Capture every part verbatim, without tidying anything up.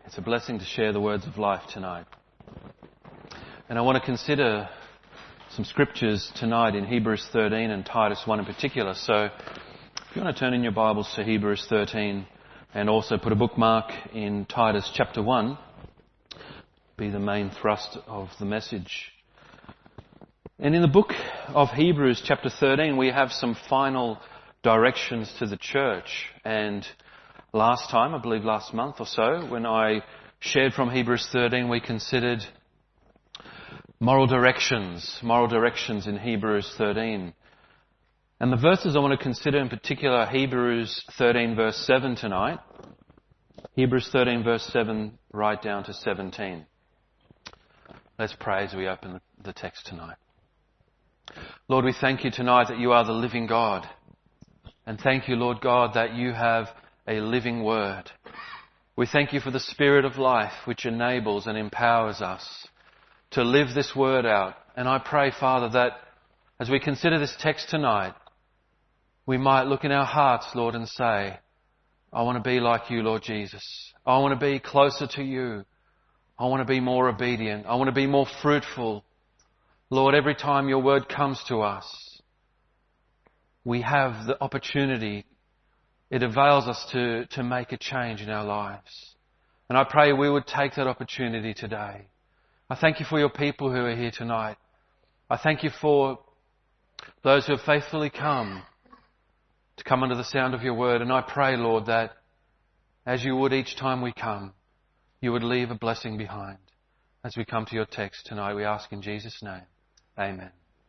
It's a blessing to share the words of life tonight. And I want to consider some scriptures tonight in Hebrews thirteen and Titus one in particular. So if you want to turn in your Bibles to Hebrews thirteen and also put a bookmark in Titus chapter one, be the main thrust of the message. And in the book of Hebrews chapter thirteen, we have some final directions to the church. And last time, I believe last month or so, when I shared from Hebrews thirteen, we considered moral directions, moral directions in Hebrews thirteen. And the verses I want to consider in particular are Hebrews thirteen verse seven tonight. Hebrews thirteen verse seven right down to seventeen. Let's pray as we open the text tonight. Lord, we thank you tonight that you are the living God. And thank you, Lord God, that you have a living word. We thank you for the Spirit of life which enables and empowers us to live this word out. And I pray, Father, that as we consider this text tonight, we might look in our hearts, Lord, and say, I want to be like you, Lord Jesus. I want to be closer to you. I want to be more obedient. I want to be more fruitful. Lord, every time your word comes to us, we have the opportunity. It avails us to, to make a change in our lives. And I pray we would take that opportunity today. I thank you for your people who are here tonight. I thank you for those who have faithfully come to come under the sound of your word. And I pray, Lord, that as you would each time we come, you would leave a blessing behind. As we come to your text tonight, we ask in Jesus' name. Amen.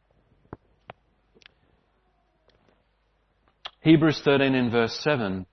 Hebrews thirteen in verse seven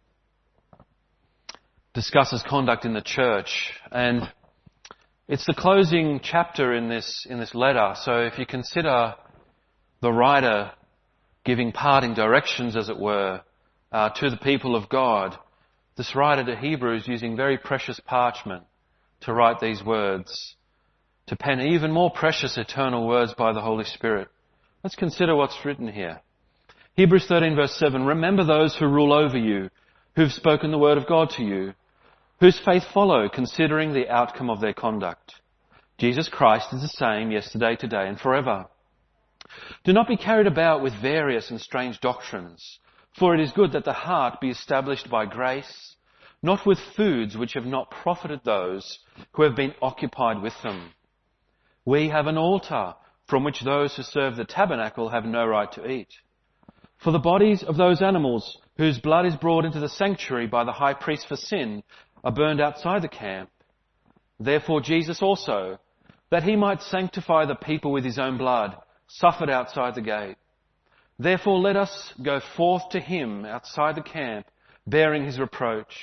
discusses conduct in the church, and it's the closing chapter in this in this letter. So if you consider the writer giving parting directions, as it were, uh, to the people of God, this writer to Hebrews using very precious parchment to write these words, to pen even more precious eternal words by the Holy Spirit. Let's consider what's written here. Hebrews thirteen verse seven, remember those who rule over you, who've spoken the word of God to you, whose faith follow, considering the outcome of their conduct. Jesus Christ is the same yesterday, today, and forever. Do not be carried about with various and strange doctrines, for it is good that the heart be established by grace, not with foods which have not profited those who have been occupied with them. We have an altar from which those who serve the tabernacle have no right to eat. For the bodies of those animals whose blood is brought into the sanctuary by the high priest for sin are burned outside the camp. Therefore Jesus also, that he might sanctify the people with his own blood, suffered outside the gate. Therefore let us go forth to him outside the camp, bearing his reproach.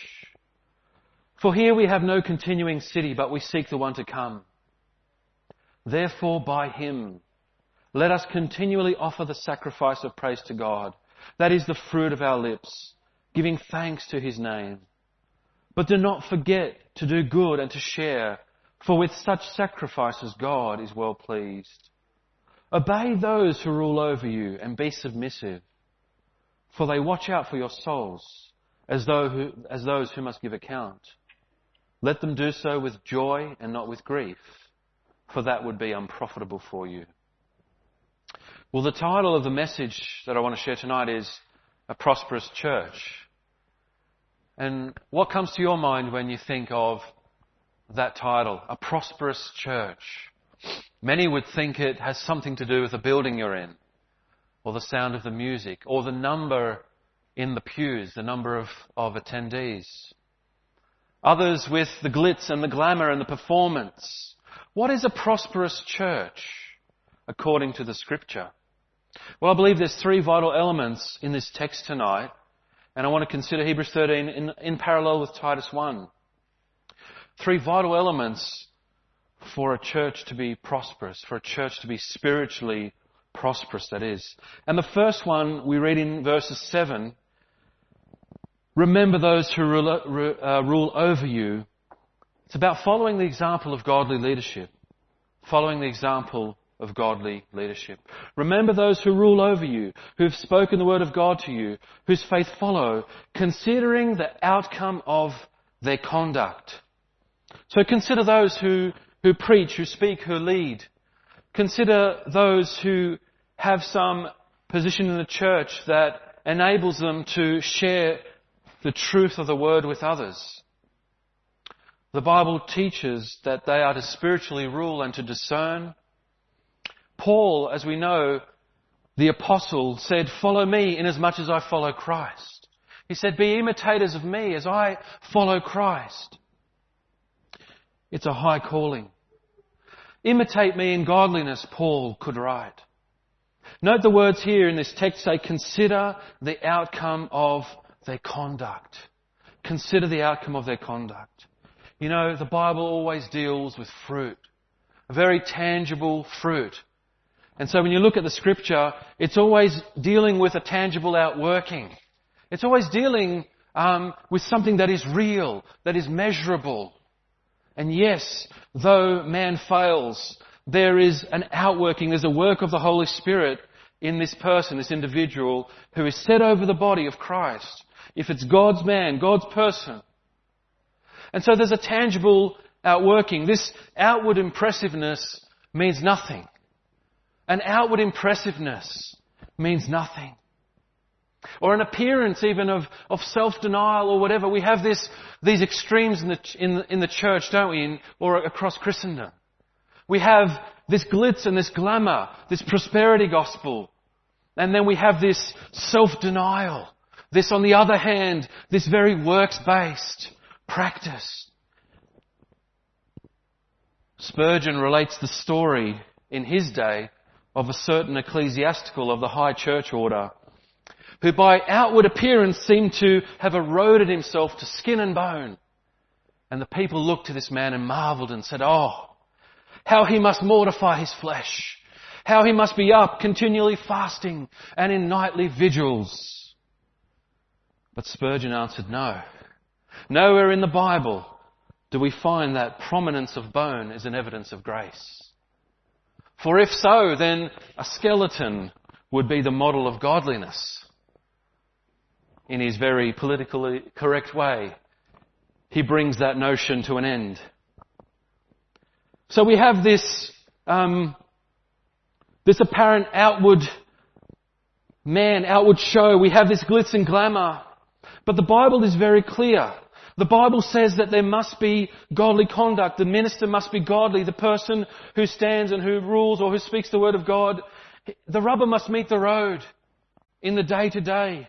For here we have no continuing city, but we seek the one to come. Therefore by him let us continually offer the sacrifice of praise to God. That is the fruit of our lips, giving thanks to his name. But do not forget to do good and to share, for with such sacrifices God is well pleased. Obey those who rule over you and be submissive, for they watch out for your souls as though who, as those who must give account. Let them do so with joy and not with grief, for that would be unprofitable for you. Well, the title of the message that I want to share tonight is A Prosperous Church. And what comes to your mind when you think of that title, A Prosperous Church? Many would think it has something to do with the building you're in, or the sound of the music, or the number in the pews, the number of, of attendees. Others with the glitz and the glamour and the performance. What is a prosperous church according to the Scripture? Well, I believe there's three vital elements in this text tonight, and I want to consider Hebrews thirteen in, in parallel with Titus one. Three vital elements for a church to be prosperous, for a church to be spiritually prosperous, that is. And the first one we read in verses seven, remember those who rule, uh, rule over you. It's about following the example of godly leadership, following the example of godly leadership. Remember those who rule over you, who have spoken the word of God to you, whose faith follow, considering the outcome of their conduct. So consider those who, who preach, who speak, who lead. Consider those who have some position in the church that enables them to share the truth of the word with others. The Bible teaches that they are to spiritually rule and to discern. Paul, as we know, the apostle, said, "Follow me inasmuch as I follow Christ." He said, "Be imitators of me as I follow Christ." It's a high calling. Imitate me in godliness, Paul could write. Note the words here in this text say, consider the outcome of their conduct. Consider the outcome of their conduct. You know, the Bible always deals with fruit. A very tangible fruit. And so when you look at the scripture, it's always dealing with a tangible outworking. It's always dealing um, with something that is real, that is measurable. And yes, though man fails, there is an outworking, there's a work of the Holy Spirit in this person, this individual, who is set over the body of Christ. If it's God's man, God's person. And so there's a tangible outworking. This outward impressiveness means nothing. An outward impressiveness means nothing. Or an appearance even of, of self-denial or whatever. We have this, these extremes in the, in the, in the church, don't we? In, or across Christendom. We have this glitz and this glamour, this prosperity gospel. And then we have this self-denial. This, on the other hand, this very works-based practice. Spurgeon relates the story in his day of a certain ecclesiastical of the high church order who by outward appearance seemed to have eroded himself to skin and bone. And the people looked to this man and marvelled and said, "Oh, how he must mortify his flesh. How he must be up continually fasting and in nightly vigils." But Spurgeon answered, no. Nowhere in the Bible do we find that prominence of bone is an evidence of grace. For if so, then a skeleton would be the model of godliness. In his very politically correct way, he brings that notion to an end. So we have this, um, this apparent outward man, outward show. We have this glitz and glamour. But the Bible is very clear. The Bible says that there must be godly conduct. The minister must be godly. The person who stands and who rules or who speaks the word of God, the rubber must meet the road in the day-to-day.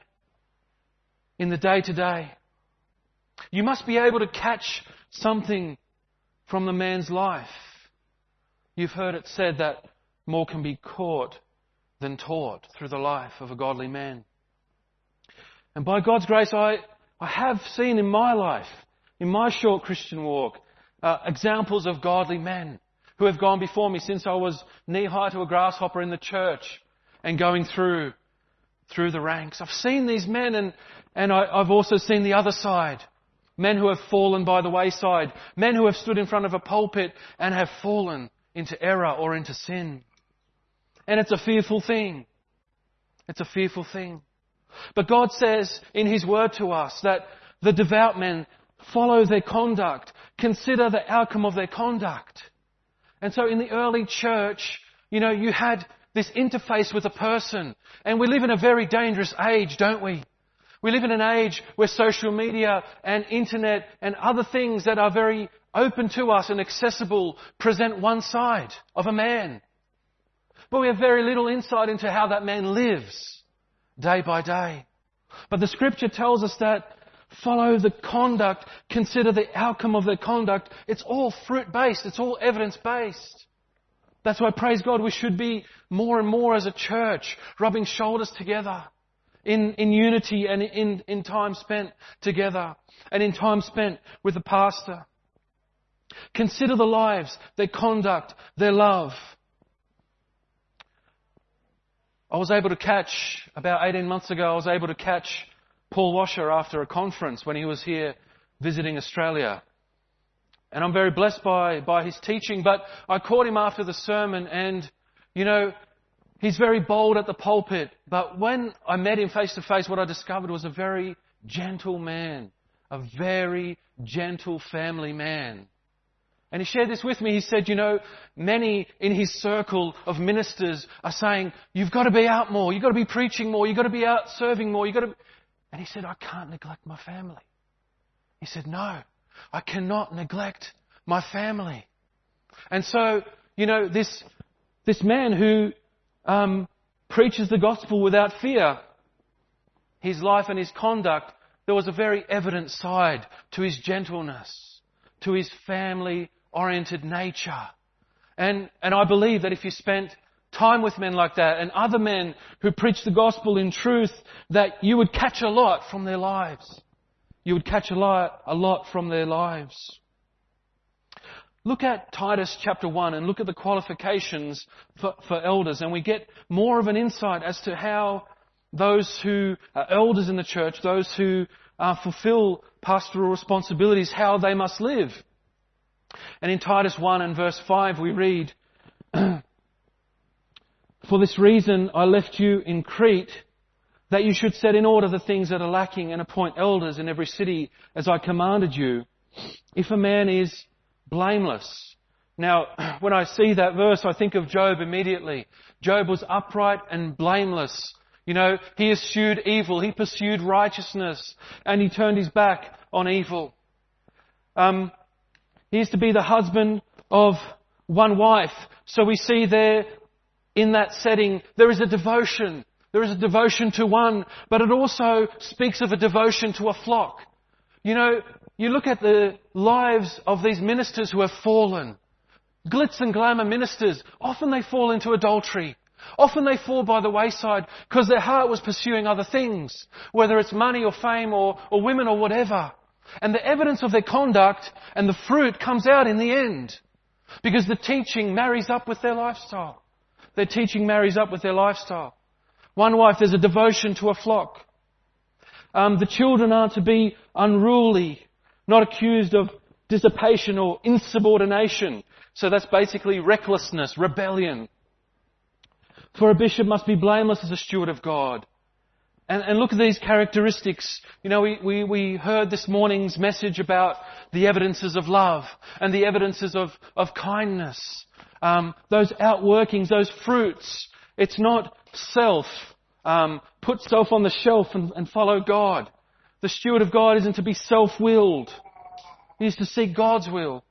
In the day-to-day. You must be able to catch something from the man's life. You've heard it said that more can be caught than taught through the life of a godly man. And by God's grace, I, I have seen in my life, in my short Christian walk, uh, examples of godly men who have gone before me since I was knee-high to a grasshopper in the church and going through, through the ranks. I've seen these men and, and I, I've also seen the other side. Men who have fallen by the wayside. Men who have stood in front of a pulpit and have fallen into error or into sin. And it's a fearful thing. It's a fearful thing. But God says in His word to us that the devout men follow their conduct, consider the outcome of their conduct. And so in the early church, you know, you had this interface with a person. And we live in a very dangerous age, don't we? We live in an age where social media and internet and other things that are very open to us and accessible present one side of a man. But we have very little insight into how that man lives day by day. But the scripture tells us that follow the conduct, consider the outcome of their conduct. It's all fruit-based. It's all evidence-based. That's why, praise God, we should be more and more as a church rubbing shoulders together. In, in unity and in, in time spent together and in time spent with the pastor. Consider the lives, their conduct, their love. I was able to catch, about eighteen months ago, I was able to catch Paul Washer after a conference when he was here visiting Australia. And I'm very blessed by, by his teaching, but I caught him after the sermon and, you know, he's very bold at the pulpit, but when I met him face to face, what I discovered was a very gentle man, a very gentle family man. And he shared this with me. He said, you know, many in his circle of ministers are saying, you've got to be out more. You've got to be preaching more. You've got to be out serving more. You've got to... And he said, I can't neglect my family. He said, no, I cannot neglect my family. And so, you know, this, this man who um, preaches the gospel without fear, his life and his conduct, there was a very evident side to his gentleness, to his family-oriented nature. And, and I believe that if you spent time with men like that and other men who preach the gospel in truth, that you would catch a lot from their lives. You would catch a lot, a lot from their lives. Look at Titus chapter one and look at the qualifications for, for elders, and we get more of an insight as to how those who are elders in the church, those who uh, fulfill pastoral responsibilities, how they must live. And in Titus one and verse five we read, for this reason I left you in Crete, that you should set in order the things that are lacking and appoint elders in every city as I commanded you. If a man is blameless. Now, when I see that verse, I think of Job immediately. Job was upright and blameless. You know, he eschewed evil, he pursued righteousness, and he turned his back on evil. Um, he is to be the husband of one wife. So we see there in that setting, there is a devotion. There is a devotion to one, but it also speaks of a devotion to a flock. You know, you look at the lives of these ministers who have fallen. Glitz and glamour ministers, often they fall into adultery. Often they fall by the wayside because their heart was pursuing other things, whether it's money or fame or, or women or whatever. And the evidence of their conduct and the fruit comes out in the end because the teaching marries up with their lifestyle. Their teaching marries up with their lifestyle. One wife, there's a devotion to a flock. Um, the children are to be unruly, not accused of dissipation or insubordination. So that's basically recklessness, rebellion. For a bishop must be blameless as a steward of God. And, and look at these characteristics. You know, we, we, we heard this morning's message about the evidences of love and the evidences of, of kindness. Um, those outworkings, those fruits. It's not self. Um, put self on the shelf and, and follow God. The steward of God isn't to be self-willed. He is to seek God's will.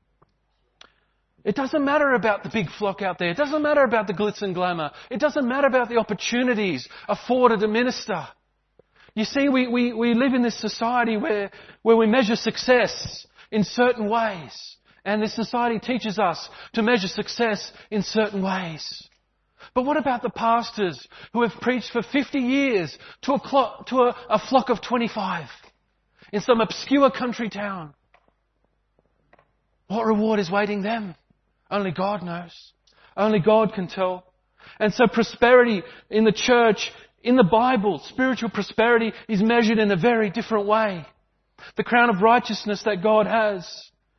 It doesn't matter about the big flock out there. It doesn't matter about the glitz and glamour. It doesn't matter about the opportunities afforded to minister. You see, we, we, we live in this society where, where we measure success in certain ways. And this society teaches us to measure success in certain ways. But what about the pastors who have preached for fifty years to a, clo- to a, a flock of twenty-five in some obscure country town? What reward is waiting them? Only God knows. Only God can tell. And so prosperity in the church, in the Bible, spiritual prosperity is measured in a very different way. The crown of righteousness that God has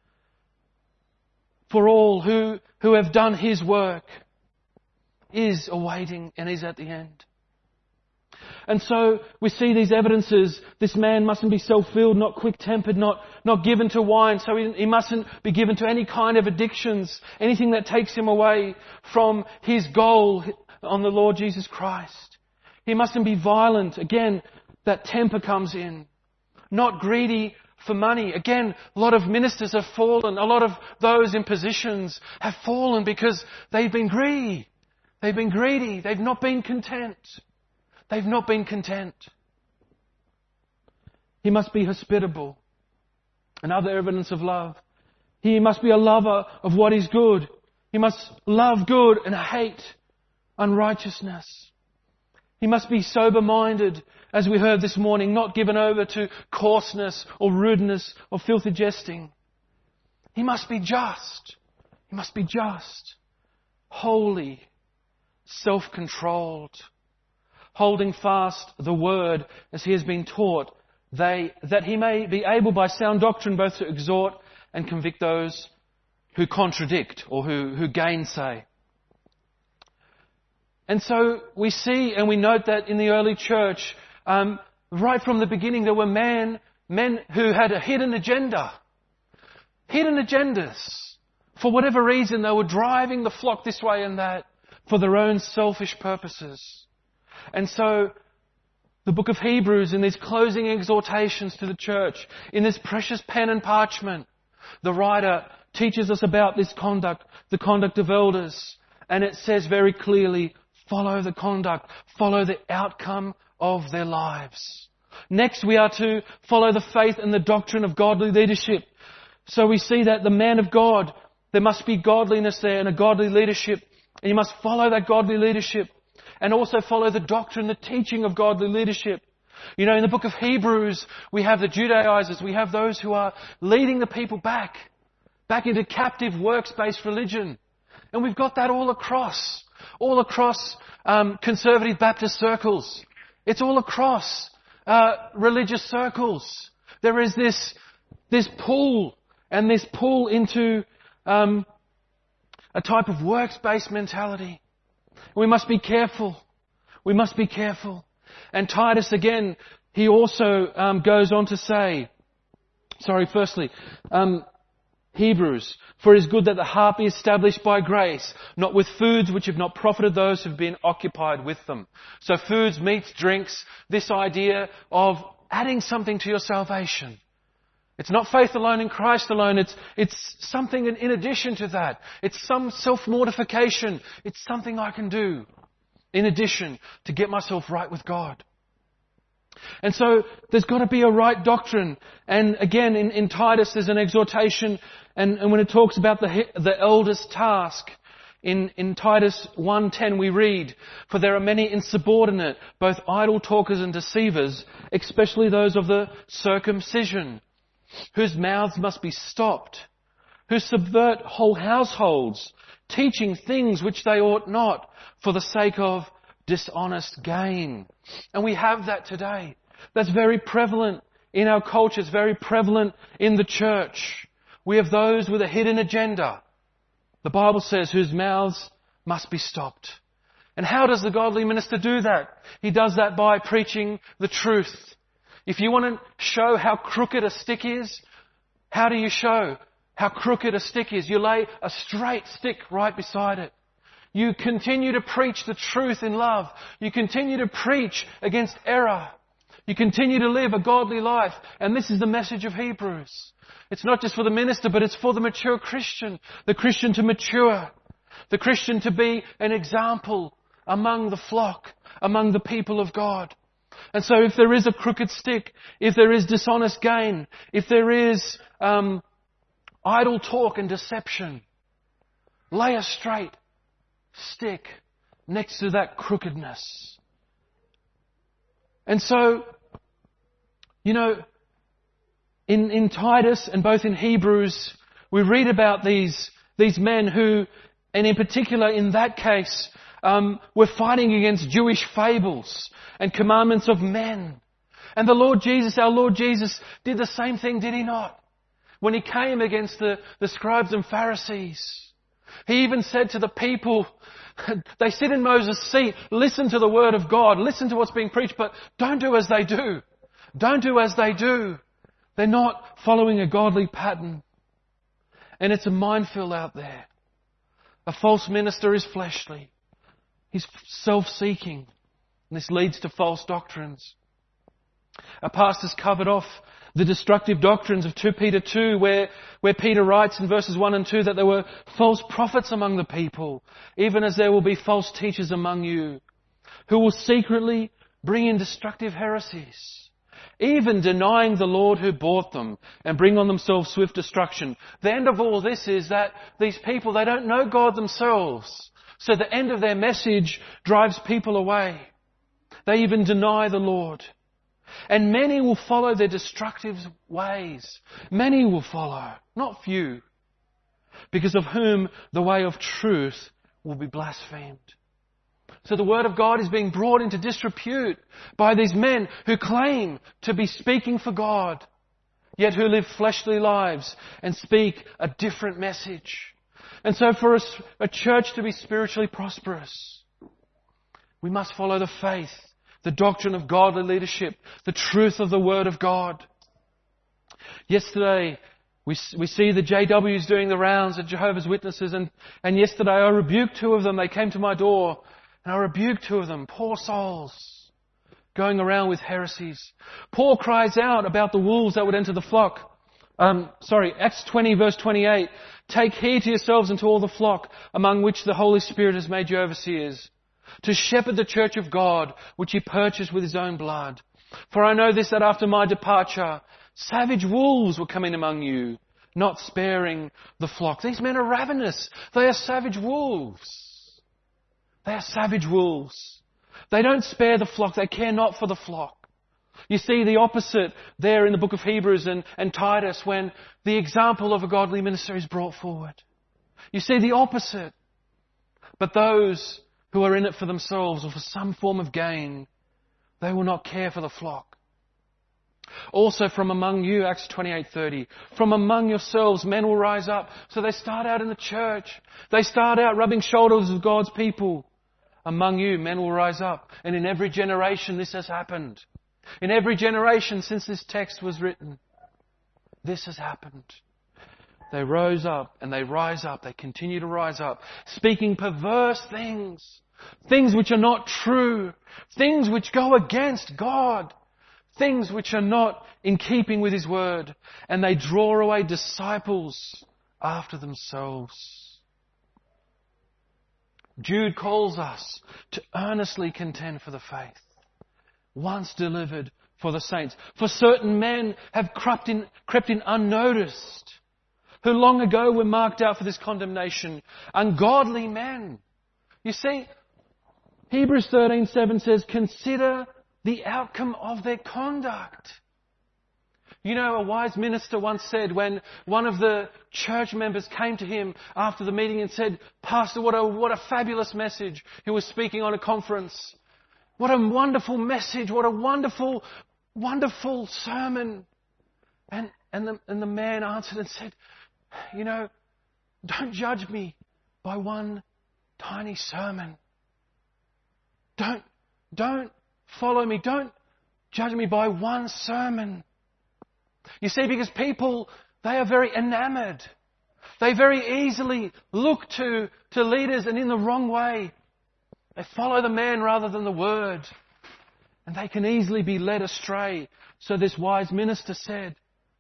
for all who, who have done His work is awaiting and is at the end. And so we see these evidences. This man mustn't be self-willed, not quick-tempered, not, not given to wine. So he, he mustn't be given to any kind of addictions, anything that takes him away from his goal on the Lord Jesus Christ. He mustn't be violent. Again, that temper comes in. Not greedy for money. Again, a lot of ministers have fallen. A lot of those in positions have fallen because they've been greedy. They've been greedy. They've not been content. They've not been content. He must be hospitable. Another evidence of love. He must be a lover of what is good. He must love good and hate unrighteousness. He must be sober-minded, as we heard this morning, not given over to coarseness or rudeness or filthy jesting. He must be just. He must be just, holy, self-controlled, holding fast the word as he has been taught, they, that he may be able by sound doctrine both to exhort and convict those who contradict or who, who gainsay. And so we see and we note that in the early church, um, right from the beginning, there were men, men who had a hidden agenda. Hidden agendas. For whatever reason, they were driving the flock this way and that for their own selfish purposes. And so, the book of Hebrews, in these closing exhortations to the church, in this precious pen and parchment, the writer teaches us about this conduct, the conduct of elders. And it says very clearly, follow the conduct, follow the outcome of their lives. Next, we are to follow the faith and the doctrine of godly leadership. So we see that the man of God, there must be godliness there and a godly leadership. And you must follow that godly leadership. And also follow the doctrine, the teaching of godly leadership. You know, in the book of Hebrews, we have the Judaizers, we have those who are leading the people back, back into captive works-based religion. And we've got that all across, all across um, conservative Baptist circles. It's all across uh, religious circles. There is this this pull, and this pull into um, a type of works-based mentality. We must be careful. We must be careful. And Titus, again, he also um, goes on to say, sorry, firstly, um, Hebrews, for it is good that the heart be established by grace, not with foods which have not profited those who have been occupied with them. So foods, meats, drinks, this idea of adding something to your salvation. It's not faith alone in Christ alone. It's, it's something in, in addition to that. It's some self-mortification. It's something I can do in addition to get myself right with God. And so there's got to be a right doctrine. And again, in, in Titus, there's an exhortation. And, and when it talks about the, the elder's task, in, in Titus one ten we read, for there are many insubordinate, both idle talkers and deceivers, especially those of the circumcision, whose mouths must be stopped, who subvert whole households, teaching things which they ought not, for the sake of dishonest gain. And we have that today. That's very prevalent in our culture. It's very prevalent in the church. We have those with a hidden agenda. The Bible says, whose mouths must be stopped. And how does the godly minister do that? He does that by preaching the truth. If you want to show how crooked a stick is, how do you show how crooked a stick is? You lay a straight stick right beside it. You continue to preach the truth in love. You continue to preach against error. You continue to live a godly life. And this is the message of Hebrews. It's not just for the minister, but it's for the mature Christian. The Christian to mature. The Christian to be an example among the flock, among the people of God. And so if there is a crooked stick, if there is dishonest gain, if there is um, idle talk and deception, lay a straight stick next to that crookedness. And so, you know, in, in Titus and both in Hebrews, we read about these, these men who, and in particular in that case, um, were fighting against Jewish fables and commandments of men. And the Lord Jesus, our Lord Jesus, did the same thing, did He not? When He came against the, the scribes and Pharisees. He even said to the people, they sit in Moses' seat, listen to the word of God, listen to what's being preached, but don't do as they do. Don't do as they do. They're not following a godly pattern. And it's a minefield out there. A false minister is fleshly. He's self-seeking. And this leads to false doctrines. Our pastor's covered off the destructive doctrines of Second Peter two, where, where Peter writes in verses one and two that there were false prophets among the people, even as there will be false teachers among you, who will secretly bring in destructive heresies, even denying the Lord who bought them, and bring on themselves swift destruction. The end of all this is that these people, they don't know God themselves. So the end of their message drives people away. They even deny the Lord. And many will follow their destructive ways. Many will follow, not few, because of whom the way of truth will be blasphemed. So the word of God is being brought into disrepute by these men who claim to be speaking for God, yet who live fleshly lives and speak a different message. And so for a, a church to be spiritually prosperous, we must follow the faith, the doctrine of godly leadership, the truth of the Word of God. Yesterday, We, we see the J Ws doing the rounds at Jehovah's Witnesses, and, and yesterday I rebuked two of them. They came to my door and I rebuked two of them. Poor souls going around with heresies. Paul cries out about the wolves that would enter the flock. Um, sorry, Acts twenty verse twenty-eight. Take heed to yourselves and to all the flock among which the Holy Spirit has made you overseers, to shepherd the church of God, which he purchased with his own blood. For I know this, that after my departure, savage wolves were coming among you, not sparing the flock. These men are ravenous. They are savage wolves. They are savage wolves. They don't spare the flock. They care not for the flock. You see the opposite there in the book of Hebrews and, and Titus when the example of a godly minister is brought forward. You see the opposite. But those who are in it for themselves or for some form of gain, they will not care for the flock. Also from among you, Acts twenty-eight thirty, from among yourselves men will rise up. So they start out in the church. They start out rubbing shoulders with God's people. Among you men will rise up. And in every generation this has happened. In every generation since this text was written, this has happened. They rose up and they rise up. They continue to rise up, speaking perverse things, things which are not true, things which go against God, things which are not in keeping with His word. And they draw away disciples after themselves. Jude calls us to earnestly contend for the faith once delivered for the saints. For certain men have crept in, crept in unnoticed, who long ago were marked out for this condemnation. Ungodly men. You see, Hebrews thirteen seven says, consider the outcome of their conduct. You know, a wise minister once said when one of the church members came to him after the meeting and said, Pastor, what a, what a fabulous message. He was speaking on a conference. What a wonderful message. What a wonderful, wonderful sermon. And, and, the, and the man answered and said, you know, don't judge me by one tiny sermon. Don't, don't follow me. Don't judge me by one sermon. You see, because people, they are very enamored. They very easily look to, to leaders and in the wrong way. They follow the man rather than the word. And they can easily be led astray. So this wise minister said,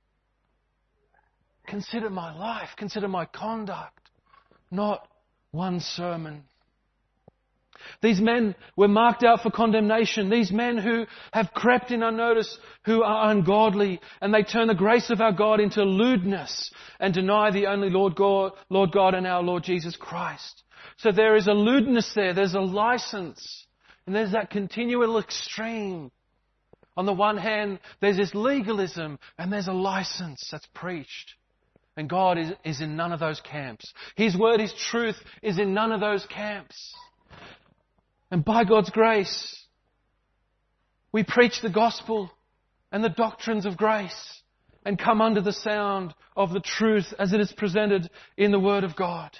consider my life, consider my conduct, not one sermon. These men were marked out for condemnation. These men who have crept in unnoticed, who are ungodly, and they turn the grace of our God into lewdness and deny the only Lord God, Lord God and our Lord Jesus Christ. So there is a lewdness there, there's a license, and there's that continual extreme. On the one hand, there's this legalism, and there's a license that's preached. And God is, is in none of those camps. His word, His truth is in none of those camps. And by God's grace, we preach the gospel and the doctrines of grace and come under the sound of the truth as it is presented in the Word of God.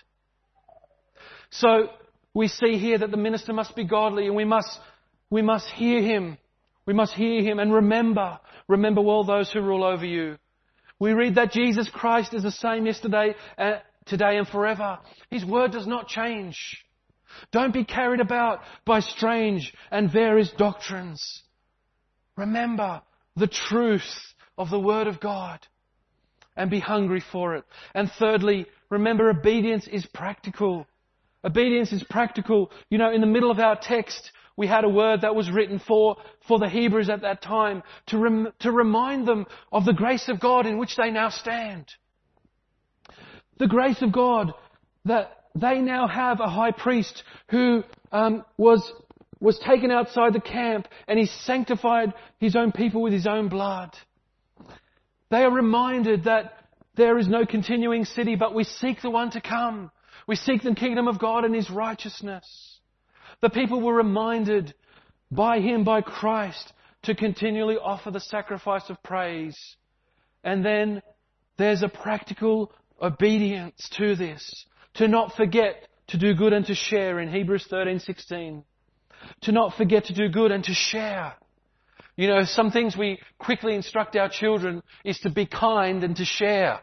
So we see here that the minister must be godly, and we must, we must hear him. We must hear him and remember, remember all those who rule over you. We read that Jesus Christ is the same yesterday, uh, today and forever. His word does not change. Don't be carried about by strange and various doctrines. Remember the truth of the Word of God and be hungry for it. And thirdly, remember obedience is practical. Obedience is practical. You know, in the middle of our text, we had a word that was written for, for the Hebrews at that time to, rem, to remind them of the grace of God in which they now stand. The grace of God that they now have a high priest who um, was was taken outside the camp, and he sanctified his own people with his own blood. They are reminded that there is no continuing city, but we seek the one to come. We seek the kingdom of God and His righteousness. The people were reminded by Him, by Christ, to continually offer the sacrifice of praise. And then there's a practical obedience to this. To not forget to do good and to share in Hebrews thirteen sixteen. To not forget to do good and to share. You know, some things we quickly instruct our children is to be kind and to share.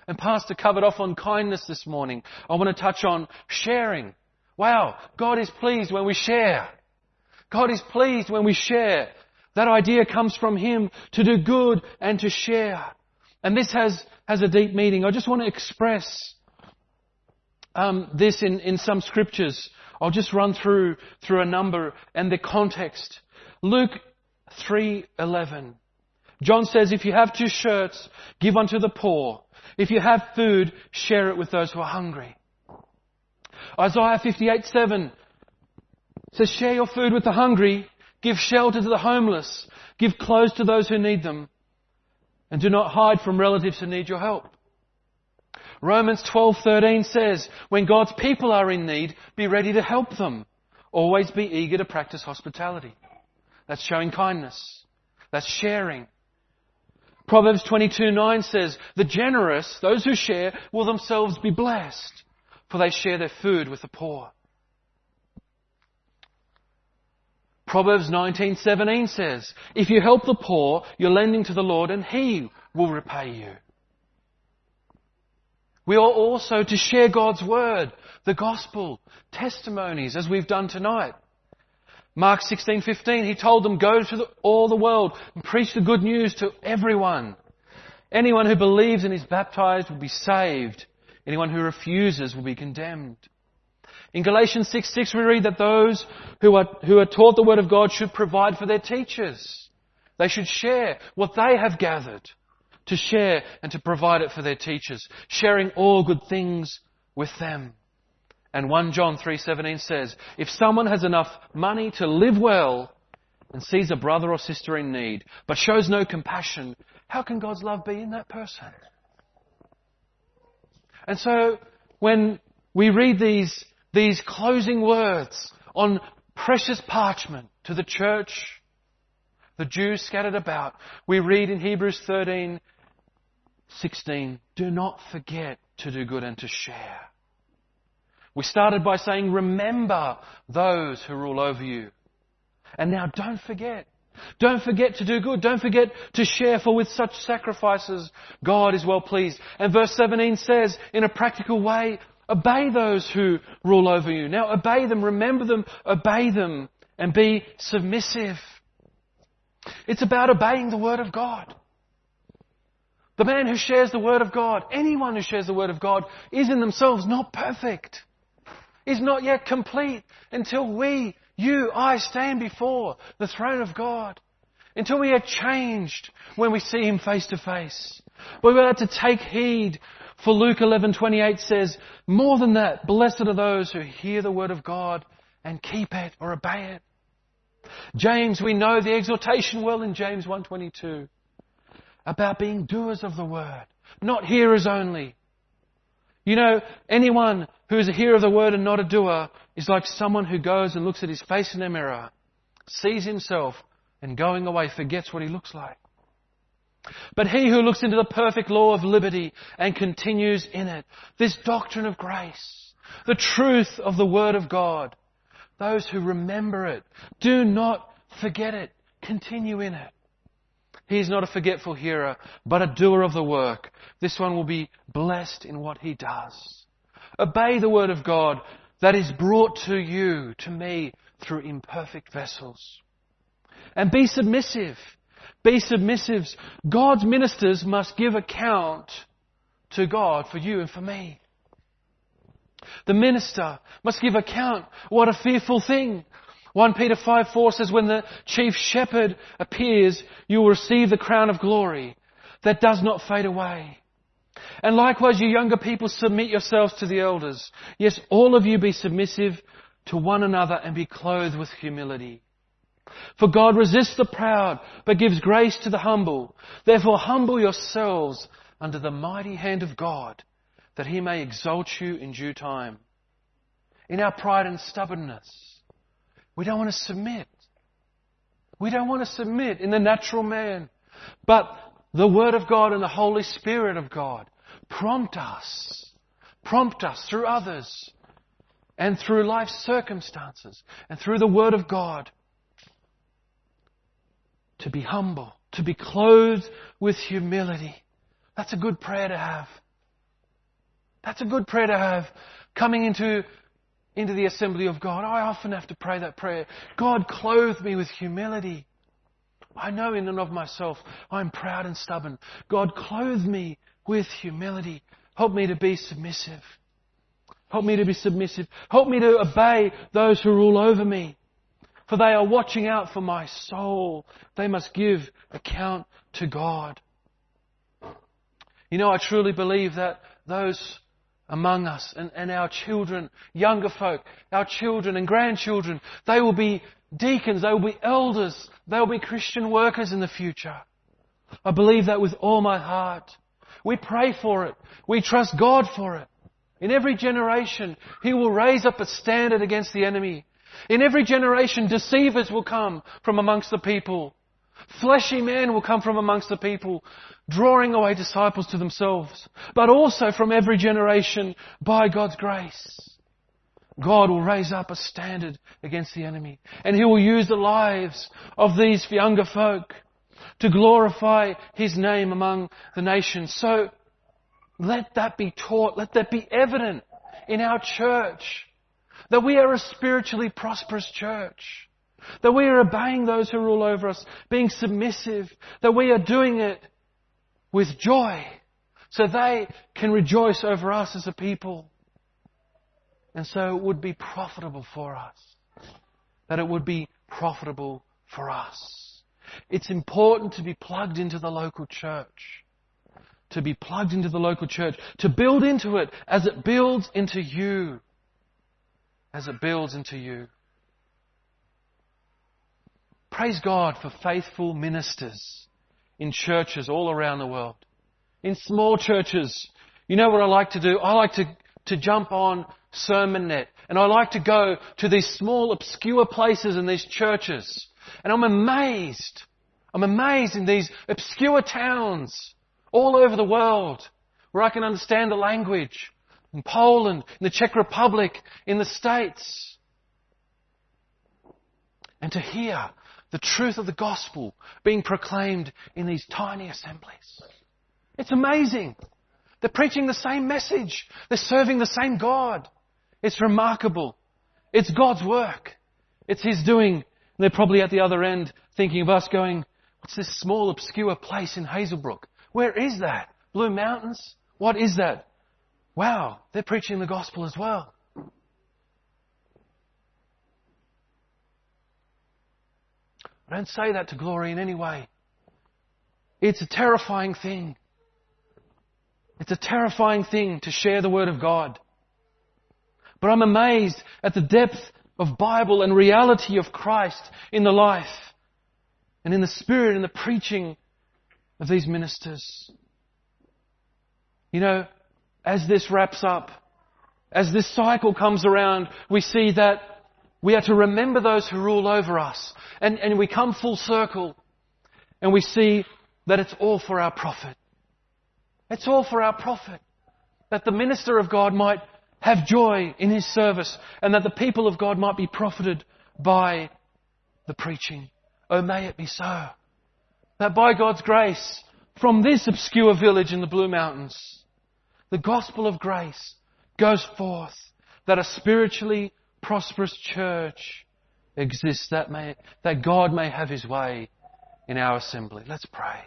And Pastor covered off on kindness this morning. I want to touch on sharing. Wow, God is pleased when we share. God is pleased when we share. That idea comes from Him to do good and to share. And this has, has a deep meaning. I just want to express um, this in, in some scriptures. I'll just run through through a number and the context. Luke three eleven. John says, if you have two shirts, give unto the poor. If you have food, share it with those who are hungry. Isaiah fifty-eight seven says, share your food with the hungry, give shelter to the homeless, give clothes to those who need them, and do not hide from relatives who need your help. Romans twelve thirteen says, when God's people are in need, be ready to help them. Always be eager to practice hospitality. That's showing kindness. That's sharing. Proverbs twenty-two nine says, the generous, those who share, will themselves be blessed, for they share their food with the poor. Proverbs nineteen seventeen says, if you help the poor, you're lending to the Lord and He will repay you. We are also to share God's Word, the Gospel, testimonies, as we've done tonight. Mark sixteen fifteen, He told them, go to the, all the world and preach the good news to everyone. Anyone who believes and is baptized will be saved. Anyone who refuses will be condemned. In Galatians six six we read that those who are, who are taught the Word of God should provide for their teachers. They should share what they have gathered, to share and to provide it for their teachers, sharing all good things with them. And First John three seventeen says, if someone has enough money to live well and sees a brother or sister in need, but shows no compassion, how can God's love be in that person? And so when we read these, these closing words on precious parchment to the church, the Jews scattered about, we read in Hebrews thirteen sixteen, do not forget to do good and to share. We started by saying, remember those who rule over you. And now don't forget. Don't forget to do good. Don't forget to share, for with such sacrifices, God is well pleased. And verse seventeen says, in a practical way, obey those who rule over you. Now obey them, remember them, obey them, and be submissive. It's about obeying the Word of God. The man who shares the Word of God, anyone who shares the Word of God, is in themselves not perfect, is not yet complete until we, you, I stand before the throne of God. Until we are changed when we see Him face to face. But we're to take heed, for Luke eleven twenty-eight says, more than that, blessed are those who hear the Word of God and keep it or obey it. James, we know the exhortation well in James one twenty-two. About being doers of the Word, not hearers only. You know, anyone who is a hearer of the Word and not a doer is like someone who goes and looks at his face in a mirror, sees himself, and going away forgets what he looks like. But he who looks into the perfect law of liberty and continues in it, this doctrine of grace, the truth of the Word of God, those who remember it, do not forget it, continue in it. He is not a forgetful hearer, but a doer of the work. This one will be blessed in what he does. Obey the Word of God that is brought to you, to me, through imperfect vessels. And be submissive. Be submissives. God's ministers must give account to God for you and for me. The minister must give account. What a fearful thing. First Peter five four says, when the chief shepherd appears, you will receive the crown of glory that does not fade away. And likewise, you younger people, submit yourselves to the elders. Yes, all of you be submissive to one another and be clothed with humility. For God resists the proud, but gives grace to the humble. Therefore, humble yourselves under the mighty hand of God, that He may exalt you in due time. In our pride and stubbornness, we don't want to submit. We don't want to submit in the natural man. But the Word of God and the Holy Spirit of God prompt us, prompt us through others and through life's circumstances and through the Word of God to be humble, to be clothed with humility. That's a good prayer to have. That's a good prayer to have coming into, into the assembly of God. I often have to pray that prayer. God, clothe me with humility. I know in and of myself I'm proud and stubborn. God, clothe me with humility. Help me to be submissive. Help me to be submissive. Help me to obey those who rule over me. For they are watching out for my soul. They must give account to God. You know, I truly believe that those among us and, and our children, younger folk, our children and grandchildren, they will be deacons, they will be elders, they will be Christian workers in the future. I believe that with all my heart. We pray for it. We trust God for it. In every generation, He will raise up a standard against the enemy. In every generation, deceivers will come from amongst the people. Fleshy men will come from amongst the people, drawing away disciples to themselves. But also from every generation, by God's grace, God will raise up a standard against the enemy. And He will use the lives of these younger folk to glorify His name among the nations. So let that be taught, let that be evident in our church, that we are a spiritually prosperous church, that we are obeying those who rule over us, being submissive, that we are doing it with joy, so they can rejoice over us as a people. And so it would be profitable for us, that it would be profitable for us. It's important to be plugged into the local church, to be plugged into the local church, to build into it as it builds into you, as it builds into you. Praise God for faithful ministers in churches all around the world. In small churches, you know what I like to do? I like to, to jump on SermonNet, and I like to go to these small obscure places in these churches. And I'm amazed. I'm amazed in these obscure towns all over the world where I can understand the language. In Poland, in the Czech Republic, in the States. And to hear the truth of the gospel being proclaimed in these tiny assemblies. It's amazing. They're preaching the same message. They're serving the same God. It's remarkable. It's God's work. It's His doing. And they're probably at the other end thinking of us going, what's this small obscure place in Hazelbrook? Where is that? Blue Mountains? What is that? Wow, they're preaching the gospel as well. I don't say that to glory in any way. It's a terrifying thing. It's a terrifying thing to share the Word of God. But I'm amazed at the depth of Bible and reality of Christ in the life and in the spirit and the preaching of these ministers. You know, as this wraps up, as this cycle comes around, we see that we are to remember those who rule over us. And, and we come full circle and we see that it's all for our profit. It's all for our profit. That the minister of God might have joy in his service and that the people of God might be profited by the preaching. Oh, may it be so. That by God's grace, from this obscure village in the Blue Mountains, the gospel of grace goes forth, that a spiritually prosperous church exists, that may, that God may have His way in our assembly. Let's pray.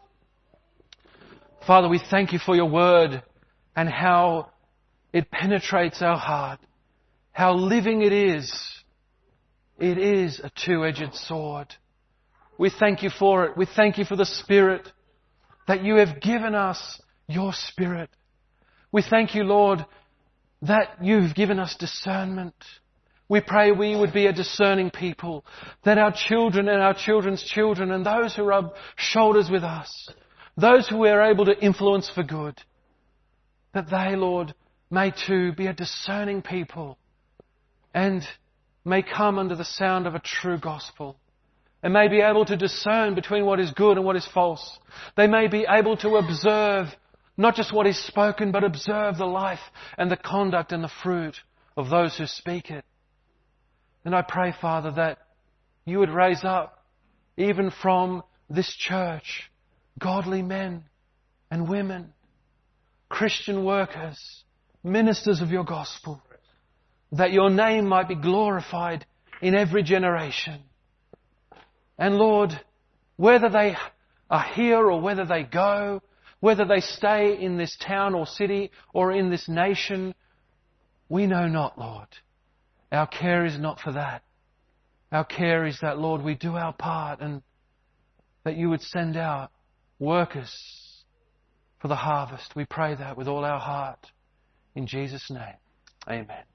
Father, we thank You for Your word and how it penetrates our heart, how living it is. It is a two-edged sword. We thank You for it. We thank You for the Spirit, that You have given us Your Spirit. We thank You, Lord, that You've given us discernment. We pray we would be a discerning people, that our children and our children's children and those who rub shoulders with us, those who we are able to influence for good, that they, Lord, may too be a discerning people and may come under the sound of a true gospel and may be able to discern between what is good and what is false. They may be able to observe not just what is spoken, but observe the life and the conduct and the fruit of those who speak it. And I pray, Father, that You would raise up, even from this church, godly men and women, Christian workers, ministers of your gospel, that your name might be glorified in every generation. And Lord, whether they are here or whether they go, whether they stay in this town or city or in this nation, we know not, Lord. Our care is not for that. Our care is that, Lord, we do our part and that you would send out workers for the harvest. We pray that with all our heart. In Jesus' name, amen.